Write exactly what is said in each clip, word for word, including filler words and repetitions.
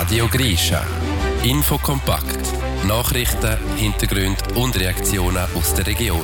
Radio Grischa. Infokompakt. Nachrichten, Hintergründe und Reaktionen aus der Region.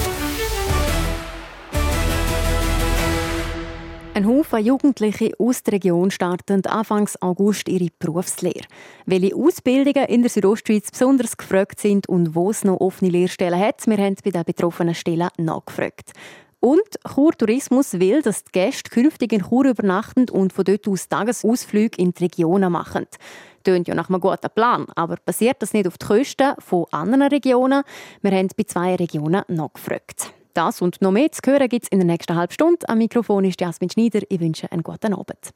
Ein Haufen Jugendliche aus der Region starten Anfang August ihre Berufslehre. Welche Ausbildungen in der Südostschweiz besonders gefragt sind und wo es noch offene Lehrstellen hat, wir haben bei den betroffenen Stellen nachgefragt. Und Chur Tourismus will, dass die Gäste künftig in Chur übernachten und von dort aus Tagesausflüge in die Regionen machen. Tönt ja nach einem guten Plan, aber passiert das nicht auf die Kosten von anderen Regionen? Wir haben bei zwei Regionen nachgefragt. Das und noch mehr zu hören gibt es in der nächsten halben Stunde. Am Mikrofon ist Jasmin Schneider. Ich wünsche einen guten Abend.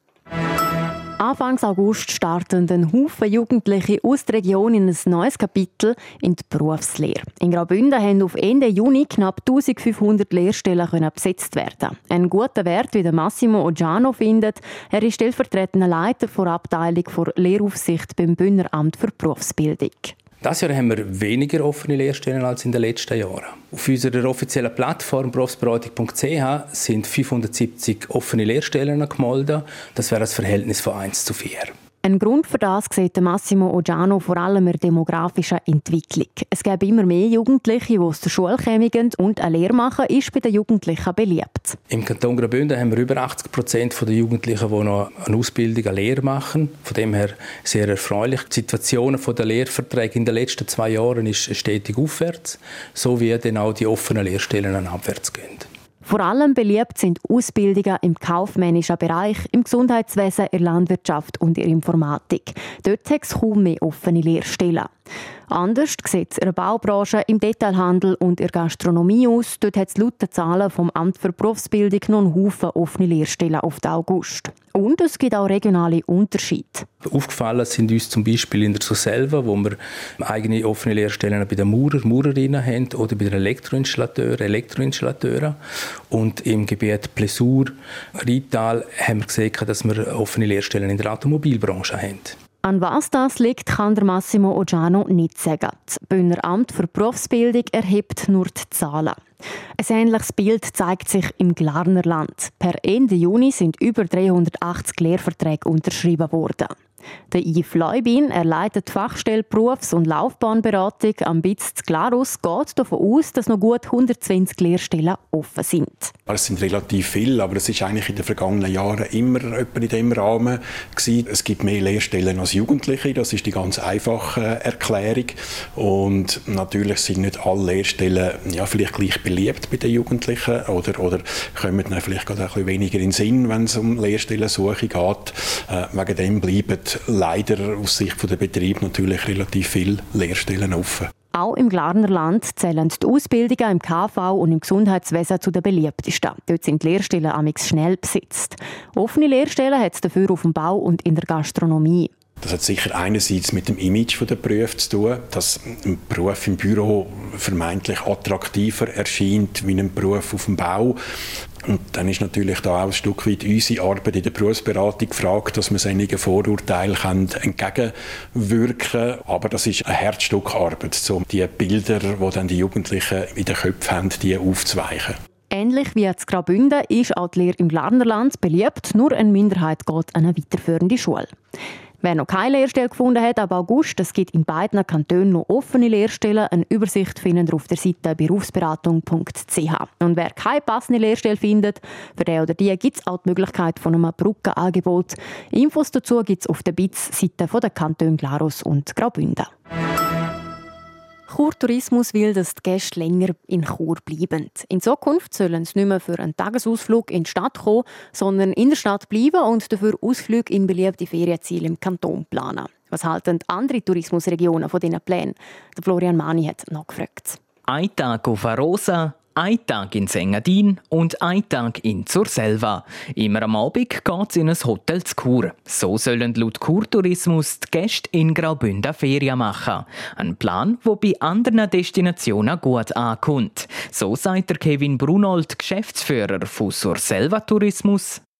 Anfang August starten ein Haufen Jugendliche aus der Region in ein neues Kapitel in die Berufslehre. In Graubünden haben auf Ende Juni knapp eintausendfünfhundert Lehrstellen besetzt werden. Ein guter Wert, wie Massimo Ogiano findet. Er ist stellvertretender Leiter der Abteilung für Lehraufsicht beim Bündneramt für Berufsbildung. Dieses Jahr haben wir weniger offene Lehrstellen als in den letzten Jahren. Auf unserer offiziellen Plattform berufsberatung punkt c h sind fünfhundertsiebzig offene Lehrstellen gemeldet. Das wäre das Verhältnis von eins zu vier. Ein Grund für das sieht Massimo Ogiano vor allem in der demografischen Entwicklung. Es gibt immer mehr Jugendliche, die aus der Schule kommen und eine Lehre machen, ist bei den Jugendlichen beliebt. Im Kanton Graubünden haben wir über achtzig Prozent der Jugendlichen, die noch eine Ausbildung, eine Lehre machen. Von dem her sehr erfreulich. Die Situation der Lehrverträge in den letzten zwei Jahren ist stetig aufwärts, so wie dann auch die offenen Lehrstellen abwärts gehen. Vor allem beliebt sind Ausbildungen im kaufmännischen Bereich, im Gesundheitswesen, in der Landwirtschaft und in der Informatik. Dort hat es kaum mehr offene Lehrstellen. Anders sieht es in der Baubranche, im Detailhandel und in der Gastronomie aus. Dort hat es laut den Zahlen vom Amt für Berufsbildung noch einen Haufen offene Lehrstellen auf den August. Und es gibt auch regionale Unterschiede. Aufgefallen sind uns zum Beispiel in der Surselva, wo wir eigene offene Lehrstellen bei den Maurer, Maurerinnen haben oder bei den Elektroinstallateuren, Elektroinstallateuren. Und im Gebiet Plessur, Rital haben wir gesehen, dass wir offene Lehrstellen in der Automobilbranche haben. An was das liegt, kann der Massimo Ogiano nicht sagen. Das Bündneramt für Berufsbildung erhebt nur die Zahlen. Ein ähnliches Bild zeigt sich im Glarnerland. Per Ende Juni sind über dreihundertachtzig Lehrverträge unterschrieben worden. Der Yves Leubin, er leitet die Fachstelle Berufs- und Laufbahnberatung am B I Z Glarus, geht davon aus, dass noch gut hundertzwanzig Lehrstellen offen sind. Es sind relativ viele, aber es ist eigentlich in den vergangenen Jahren immer etwa in diesem Rahmen gewesen. Es gibt mehr Lehrstellen als Jugendliche, das ist die ganz einfache Erklärung. Und natürlich sind nicht alle Lehrstellen ja, vielleicht gleich beliebt bei den Jugendlichen oder, oder kommen dann vielleicht gerade ein bisschen weniger in den Sinn, wenn es um Lehrstellensuche geht. Äh, wegen dem bleiben leider aus Sicht der Betriebe natürlich relativ viele Lehrstellen offen. Auch im Glarnerland zählen die Ausbildungen im K V und im Gesundheitswesen zu den beliebtesten. Dort sind die Lehrstellen amigs schnell besetzt. Offene Lehrstellen hat es dafür auf dem Bau und in der Gastronomie. Das hat sicher einerseits mit dem Image der Berufe zu tun, dass ein Beruf im Büro vermeintlich attraktiver erscheint wie ein Beruf auf dem Bau. Und dann ist natürlich da auch ein Stück weit unsere Arbeit in der Berufsberatung gefragt, dass wir solchen Vorurteilen entgegenwirken können. Aber das ist ein Herzstück Arbeit, um die Bilder, die dann die Jugendlichen in den Köpfen haben, die aufzuweichen. Ähnlich wie in Graubünden ist auch die Lehre im Glarnerland beliebt, nur eine Minderheit geht an eine weiterführende Schule. Wer noch keine Lehrstelle gefunden hat ab August, es gibt in beiden Kantonen noch offene Lehrstellen. Eine Übersicht findet ihr auf der Seite berufsberatung punkt c h. Und wer keine passende Lehrstelle findet, für den oder die gibt es auch die Möglichkeit von einem Brückenangebot. Infos dazu gibt es auf der B I Z-Seite der Kantone Glarus und Graubünden. Chur Tourismus will, dass die Gäste länger in Chur bleiben. In Zukunft sollen sie nicht mehr für einen Tagesausflug in die Stadt kommen, sondern in der Stadt bleiben und dafür Ausflüge in beliebte Ferienziele im Kanton planen. Was halten andere Tourismusregionen von diesen Plänen? Der Florian Mani hat nachgefragt. Ein Tag auf Arosa, ein Tag in Engadin und ein Tag in Surselva. Immer am Abend geht es in ein Hotel zu Chur. So sollen laut Chur Tourismus die Gäste in Graubünden Ferien machen. Ein Plan, der bei anderen Destinationen gut ankommt. So sagt der Kevin Brunold, Geschäftsführer von Surselva Tourismus.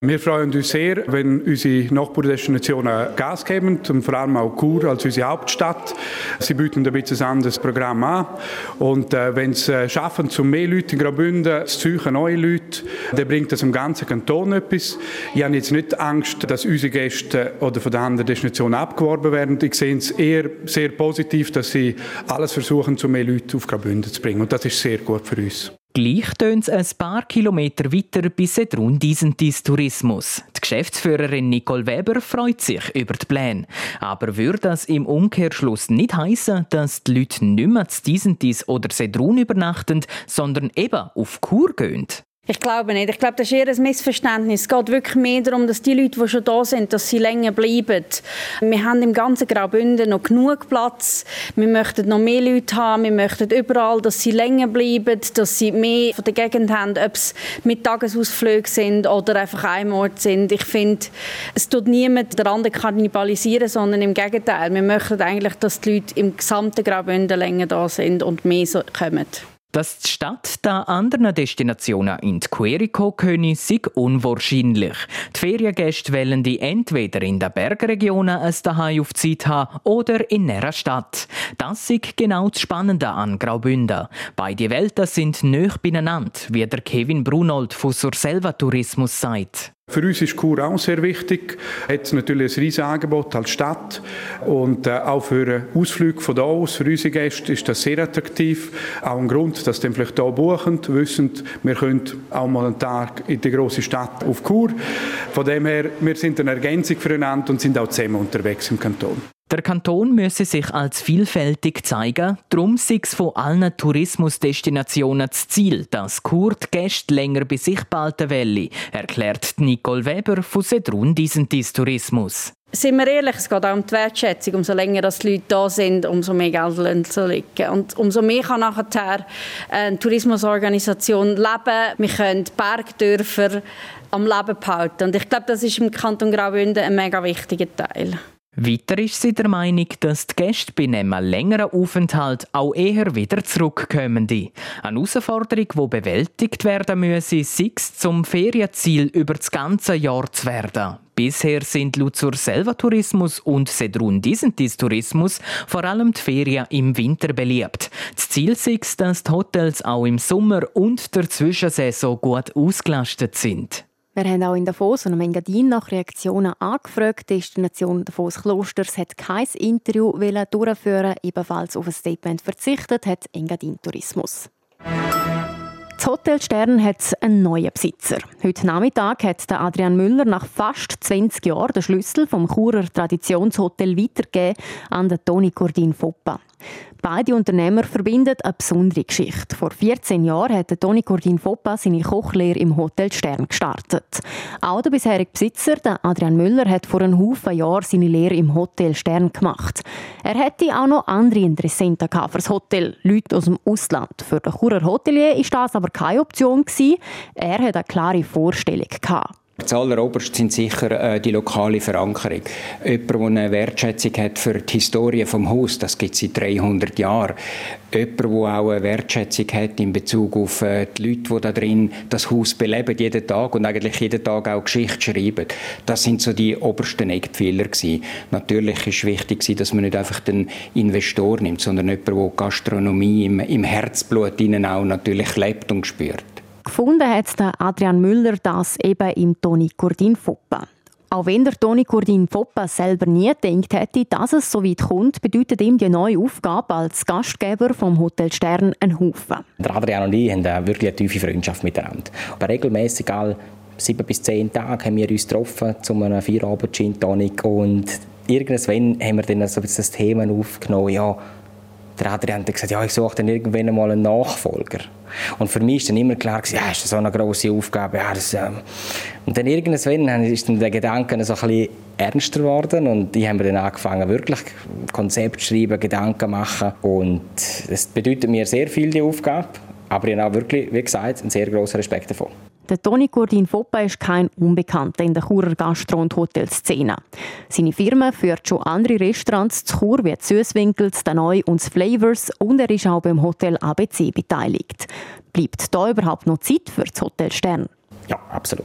Wir freuen uns sehr, wenn unsere Nachbardestinationen Gas geben, und vor allem auch Chur als unsere Hauptstadt. Sie bieten ein bisschen ein anderes Programm an. Und äh, wenn sie äh, schaffen, zu mehr Leute in Graubünden zu suchen, neue Leute, dann bringt das im ganzen Kanton etwas. Ich habe jetzt nicht Angst, dass unsere Gäste oder von den anderen Destinationen abgeworben werden. Ich sehe es eher sehr positiv, dass sie alles versuchen, zu mehr Leuten auf Graubünden zu bringen. Und das ist sehr gut für uns. Gleich tönt es ein paar Kilometer weiter bis Sedrun Disentis Tourismus. Die Geschäftsführerin Nicole Weber freut sich über die Pläne. Aber würde das im Umkehrschluss nicht heissen, dass die Leute nicht mehr zu Disentis oder Sedrun übernachten, sondern eben auf Chur gehen? Ich glaube nicht. Ich glaube, das ist eher ein Missverständnis. Es geht wirklich mehr darum, dass die Leute, die schon da sind, dass sie länger bleiben. Wir haben im ganzen Graubünden noch genug Platz. Wir möchten noch mehr Leute haben. Wir möchten überall, dass sie länger bleiben, dass sie mehr von der Gegend haben, ob es mit Tagesausflügen sind oder einfach einem Ort sind. Ich finde, es tut niemand den anderen kannibalisieren, sondern im Gegenteil. Wir möchten eigentlich, dass die Leute im gesamten Graubünden länger da sind und mehr so kommen. Dass die Stadt da anderen Destinationen in die Quere kommen könne, sei unwahrscheinlich. Die Feriengäste wollen die entweder in den Bergregionen ein Zuhause auf Zeit haben oder in einer Stadt. Das ist genau das Spannende an Graubünden. Beide Welten sind nahe beieinander, wie der Kevin Brunold von Surselva Tourismus sagt. Für uns ist Chur auch sehr wichtig. Es hat natürlich ein riesiges Angebot als Stadt. Und äh, auch für Ausflüge von hier aus, für unsere Gäste, ist das sehr attraktiv. Auch ein Grund, dass sie vielleicht hier buchen, wissend, wir können auch mal einen Tag in die grosse Stadt auf Chur. Von dem her, wir sind eine Ergänzung füreinander und sind auch zusammen unterwegs im Kanton. Der Kanton müsse sich als vielfältig zeigen. Darum sei es von allen Tourismusdestinationen das Ziel, dass Chur die Gäste länger bei sich behalten will, erklärt Nicole Weber von Sedrun Disentis Tourismus. Sind wir ehrlich, es geht auch um die Wertschätzung. Umso länger dass die Leute da sind, umso mehr Geld zu liegen. Und umso mehr kann nachher eine Tourismusorganisation leben. Wir können Bergdörfer am Leben behalten. Und ich glaube, das ist im Kanton Graubünden ein mega wichtiger Teil. Weiter ist sie der Meinung, dass die Gäste bei einem längeren Aufenthalt auch eher wieder zurückkommen. Eine Herausforderung, die bewältigt werden müsse, sei es zum Ferienziel über das ganze Jahr zu werden. Bisher sind laut Surselva Tourismus und Sedrun Disentis Tourismus vor allem die Ferien im Winter beliebt. Das Ziel sei es, dass die Hotels auch im Sommer und der Zwischensaison gut ausgelastet sind. Wir haben auch in Davos und am Engadin nach Reaktionen angefragt. Die Destination Davos Klosters hat kein Interview durchführen, ebenfalls auf ein Statement verzichtet hat Engadin Tourismus. Das Hotel Stern hat einen neuen Besitzer. Heute Nachmittag hat Adrian Müller nach fast zwanzig Jahren den Schlüssel vom Churer Traditionshotel weitergegeben an den Toni Cordin Foppa. Beide Unternehmer verbinden eine besondere Geschichte. Vor vierzehn Jahren hat Toni Cordin Foppa seine Kochlehre im Hotel Stern gestartet. Auch der bisherige Besitzer, Adrian Müller, hat vor einem Haufen Jahren seine Lehre im Hotel Stern gemacht. Er hätte auch noch andere Interessenten für das Hotel, Leute aus dem Ausland. Für den Churer Hotelier war das aber keine Option. Er hatte eine klare Vorstellung. Das Alleroberste sind sicher äh, die lokale Verankerung. Jemand, der eine Wertschätzung hat für die Historie des Hauses, das gibt es seit dreihundert Jahren. Jemand, der auch eine Wertschätzung hat in Bezug auf äh, die Leute, die da drin das Haus beleben, jeden Tag und eigentlich jeden Tag auch Geschichte schreiben. Das sind so die obersten Eckpfeiler gewesen. Natürlich ist wichtig, dass man nicht einfach den Investor nimmt, sondern jemand, der Gastronomie im, im Herzblut innen auch natürlich lebt und spürt. Gefunden hat Adrian Müller das eben im Toni Cordin Foppa. Auch wenn der Toni Cordin Foppa selber nie gedacht hätte, dass es so weit kommt, bedeutet ihm die neue Aufgabe als Gastgeber vom Hotel Stern einen Haufen. Der Adrian und ich haben wirklich eine tiefe Freundschaft miteinander. Aber regelmäßig alle sieben bis zehn Tage haben wir uns getroffen zu einem Feierabend-Gin Tonic und irgendwann haben wir dann so das Thema aufgenommen, ja, der Adrian hat gesagt, ja, ich suche dann irgendwann einmal einen Nachfolger. Und für mich war dann immer klar, ja, ist das so eine grosse Aufgabe. Ja, das, ähm. Und dann irgendwann ist dann der Gedanke so ein bisschen ernster geworden und ich habe dann angefangen, wirklich Konzept schreiben, Gedanken machen. Und es bedeutet mir sehr viel, die Aufgabe. Aber ich habe auch wirklich, wie gesagt, einen sehr grossen Respekt davon. Der Toni Cordin Foppa ist kein Unbekannter in der Churer Gastro- und Hotelszene. Seine Firma führt schon andere Restaurants zu Chur wie Süßwinkels, Danoi und Flavors und er ist auch beim Hotel A B C beteiligt. Bleibt da überhaupt noch Zeit für das Hotel Stern? Ja, absolut.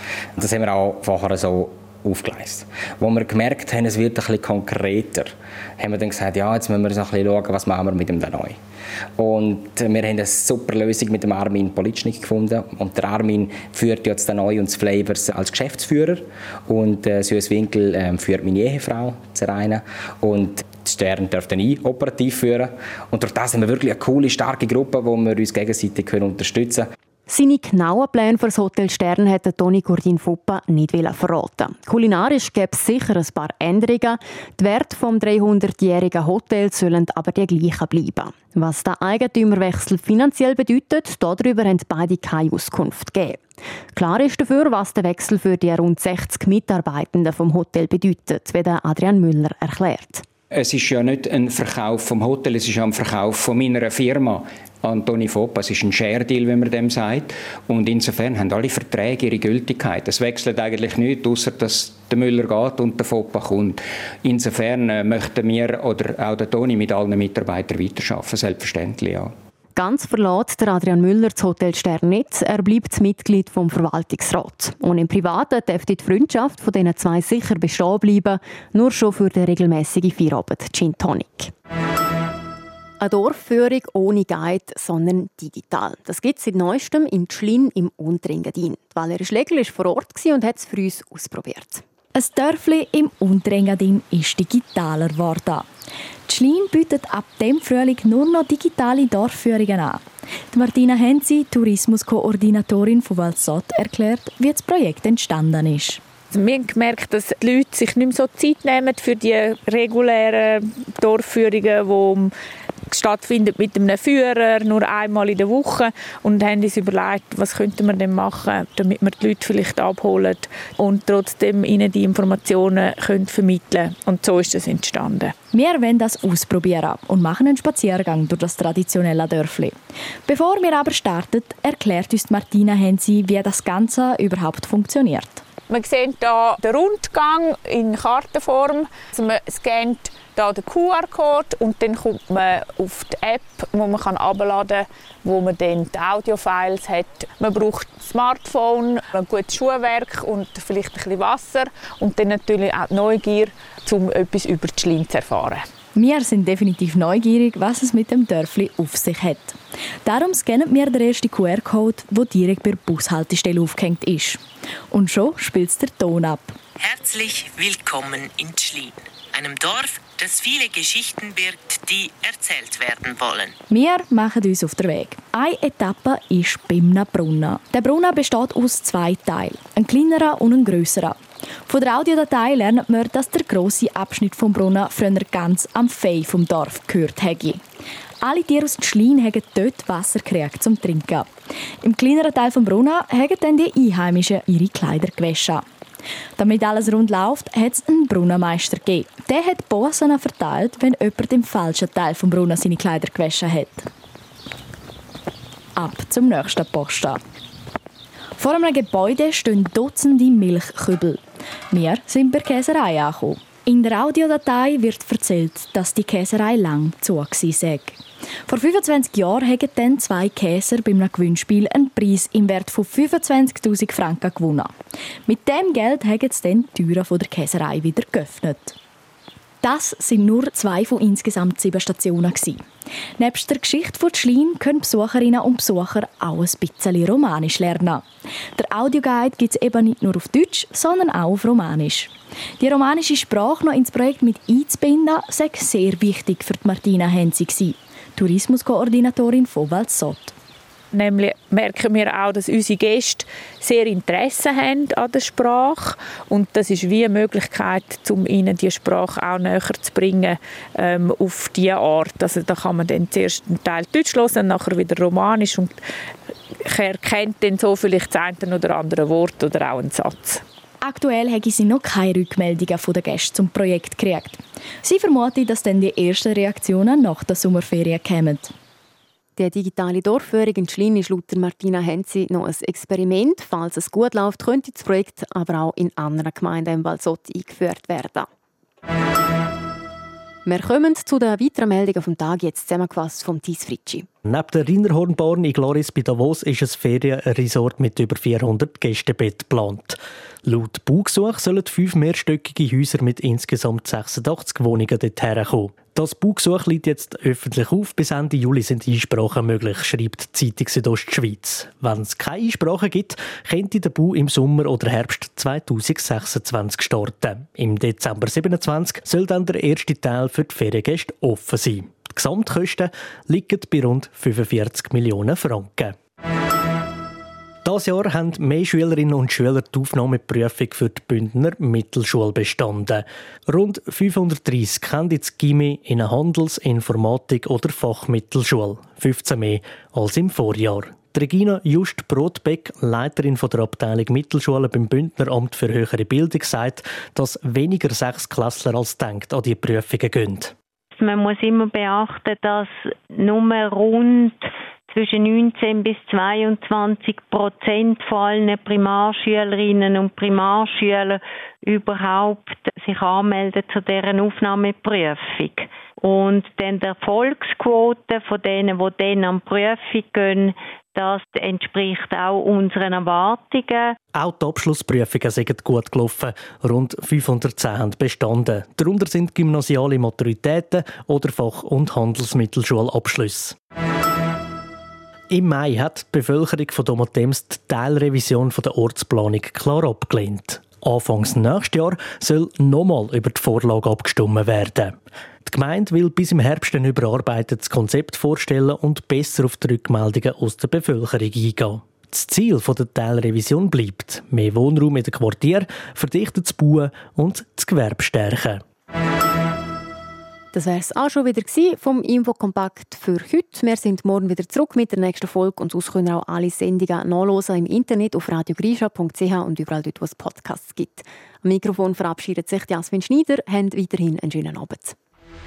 Das haben wir auch vorher so aufgeleistet. Wo wir gemerkt haben, es wird ein bisschen konkreter, haben wir dann gesagt, ja, jetzt müssen wir so ein bisschen schauen, was machen wir mit dem da neu. Und wir haben eine super Lösung mit dem Armin Politschnik gefunden. Und der Armin führt jetzt den Neu und das Flavors als Geschäftsführer. Und äh, Süß Winkel äh, führt meine Ehefrau, Zeraina. Und die Stern dürfen ich operativ führen. Und durch das haben wir wirklich eine coole, starke Gruppe, wo wir uns gegenseitig unterstützen können. Seine genauen Pläne für das Hotel Stern hätte Toni Gurdin-Fuppa nicht verraten. Kulinarisch gäbe es sicher ein paar Änderungen. Die Werte des dreihundertjährigen Hotels sollen aber die gleichen bleiben. Was der Eigentümerwechsel finanziell bedeutet, darüber haben beide keine Auskunft gegeben. Klar ist dafür, was der Wechsel für die rund sechzig Mitarbeitenden vom Hotel bedeutet, wie Adrian Müller erklärt. Es ist ja nicht ein Verkauf vom Hotel, es ist ja ein Verkauf von meiner Firma an Toni Foppa. Es ist ein Share-Deal, wie man dem sagt. Und insofern haben alle Verträge ihre Gültigkeit. Es wechselt eigentlich nichts, außer dass der Müller geht und der Foppa kommt. Insofern äh, möchten wir oder auch der Toni mit allen Mitarbeitern weiterarbeiten, selbstverständlich, ja. Ganz verlässt der Adrian Müller das Hotel Stern nicht. Er bleibt Mitglied vom Verwaltungsrat. Und im Privaten dürfte die Freundschaft von diesen zwei sicher bestehen bleiben, nur schon für den regelmässigen Feierabend Gin Tonic. Eine Dorfführung ohne Guide, sondern digital. Das gibt es seit Neuestem in Tschlin im Unterengadin. Valerie Schlegel war vor Ort und hat es für uns ausprobiert. Ein Dörfli im Unterengadin ist digitaler geworden. Tschlin bietet ab dem Frühling nur noch digitale Dorfführungen an. Die Martina Henzi, Tourismuskoordinatorin von Valsott, erklärt, wie das Projekt entstanden ist. Wir haben gemerkt, dass die Leute sich nicht mehr so Zeit nehmen für die regulären Dorfführungen, die stattfindet mit einem Führer, nur einmal in der Woche, und haben uns überlegt, was könnten wir denn machen, damit wir die Leute vielleicht abholen und trotzdem ihnen die Informationen können vermitteln können. Und so ist es entstanden. Wir wollen das ausprobieren und machen einen Spaziergang durch das traditionelle Dörfli. Bevor wir aber starten, erklärt uns Martina Hensi, wie das Ganze überhaupt funktioniert. Man sieht hier den Rundgang in Kartenform. Also man scannt hier den Q R-Code und dann kommt man auf die App, wo man herunterladen kann, wo man dann die Audiofiles hat. Man braucht ein Smartphone, ein gutes Schuhwerk und vielleicht ein bisschen Wasser und dann natürlich auch die Neugier, um etwas über die Tschlin zu erfahren. Wir sind definitiv neugierig, was es mit dem Dörfli auf sich hat. Darum scannen wir den ersten Q R-Code, der direkt bei der Bushaltestelle aufgehängt ist. Und schon spielt es der Ton ab. Herzlich willkommen in Tschlin, einem Dorf, das viele Geschichten birgt, die erzählt werden wollen. Wir machen uns auf den Weg. Eine Etappe ist beim Brunnen. Der Brunnen besteht aus zwei Teilen, ein kleinerer und ein grösserer. Von der Audiodatei lernt man, dass der grosse Abschnitt vom Brunnen früher ganz am Fei vom Dorf gehört hätte. Alle Tiere aus Tschlin haben dort Wasser gekriegt zum Trinken. Im kleineren Teil vom Brunnen haben dann die Einheimischen ihre Kleider gewaschen. Damit alles rund läuft, hat es einen Brunnenmeister gegeben. Der hat Posen verteilt, wenn jemand im falschen Teil vom Brunnen seine Kleider gewaschen hat. Ab zum nächsten Posten. Vor einem Gebäude stehen Dutzende Milchkübel. Wir sind bei der Käserei angekommen. In der Audiodatei wird erzählt, dass die Käserei lang zu war. Vor fünfundzwanzig Jahren haben dann zwei Käser bei einem Gewinnspiel einen Preis im Wert von fünfundzwanzigtausend Franken gewonnen. Mit dem Geld haben sie dann die Türen der Käserei wieder geöffnet. Das sind nur zwei von insgesamt sieben Stationen. Neben der Geschichte von Tschlin können Besucherinnen und Besucher auch ein bisschen Romanisch lernen. Der Audioguide gibt es eben nicht nur auf Deutsch, sondern auch auf Romanisch. Die romanische Sprache noch ins Projekt mit einzubinden, sei sehr wichtig für Martina Henzi, Tourismuskoordinatorin von Valsott. Nämlich merken wir auch, dass unsere Gäste sehr Interesse haben an der Sprache. Und das ist wie eine Möglichkeit, um ihnen die Sprache auch näher zu bringen ähm, auf diese Art. Also da kann man dann zuerst einen Teil Deutsch hören, dann nachher wieder Romanisch und erkennt dann so vielleicht das eine oder andere Wort oder auch einen Satz. Aktuell haben sie noch keine Rückmeldungen von den Gästen zum Projekt gekriegt. Sie vermuten, dass dann die ersten Reaktionen nach der Sommerferien kommen. Die digitale Dorfführung in Tschlin ist laut Martina Henzi noch ein Experiment. Falls es gut läuft, könnte das Projekt aber auch in anderen Gemeinden im Valsott eingeführt werden. Wir kommen zu den weiteren Meldungen vom Tag, jetzt zusammengefasst vom Thies Fritschi. Neben der Rinderhornbahn in Gloris bei Davos ist ein Ferienresort mit über vierhundert Gästebetten geplant. Laut Baugesuch sollen fünf mehrstöckige Häuser mit insgesamt sechsundachtzig Wohnungen dorthin kommen. Das Baugesuch liegt jetzt öffentlich auf. Bis Ende Juli sind Einsprachen möglich, schreibt die Zeitung Südostschweiz. Wenn es keine Einsprachen gibt, könnte der Bau im Sommer oder Herbst zweitausendsechsundzwanzig starten. Im Dezember siebenundzwanzig soll dann der erste Teil für die Feriengäste offen sein. Die Gesamtkosten liegen bei rund fünfundvierzig Millionen Franken. Dieses Jahr haben mehr Schülerinnen und Schüler die Aufnahmeprüfung für die Bündner Mittelschule bestanden. Rund fünfhundertdreissig haben jetzt Gymi in eine Handels-, Informatik- oder Fachmittelschule. fünfzehn mehr als im Vorjahr. Regina Just-Brotbeck, Leiterin der Abteilung Mittelschule beim Bündner Amt für höhere Bildung, sagt, dass weniger Sechsklässler als denkt an die Prüfungen gehen. Man muss immer beachten, dass nur rund zwischen neunzehn bis zweiundzwanzig Prozent von allen Primarschülerinnen und Primarschülern überhaupt sich anmelden zu deren Aufnahmeprüfung. Und dann die Erfolgsquote von denen, die dann an die Prüfung gehen, das entspricht auch unseren Erwartungen. Auch die Abschlussprüfungen sind gut gelaufen. Rund fünfhundertzehn haben bestanden. Darunter sind gymnasiale Maturitäten oder Fach- und Handelsmittelschulabschlüsse. Im Mai hat die Bevölkerung von Domatems die Teilrevision der Ortsplanung klar abgelehnt. Anfangs nächstes Jahr soll nochmal über die Vorlage abgestimmt werden. Die Gemeinde will bis im Herbst ein überarbeitetes Konzept vorstellen und besser auf die Rückmeldungen aus der Bevölkerung eingehen. Das Ziel der Teilrevision bleibt mehr Wohnraum in den Quartieren, verdichtetes Bauen und das Gewerbe stärken. Das wäre es auch schon wieder vom Infokompakt für heute. Wir sind morgen wieder zurück mit der nächsten Folge und sonst können auch alle Sendungen nachhören im Internet auf radio grisha punkt c h und überall dort, wo es Podcasts gibt. Am Mikrofon verabschiedet sich Jasmin Schneider. Habt weiterhin einen schönen Abend.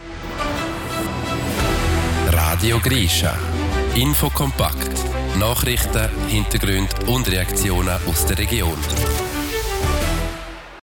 Radio Grisha. Infokompakt. Nachrichten, Hintergründe und Reaktionen aus der Region.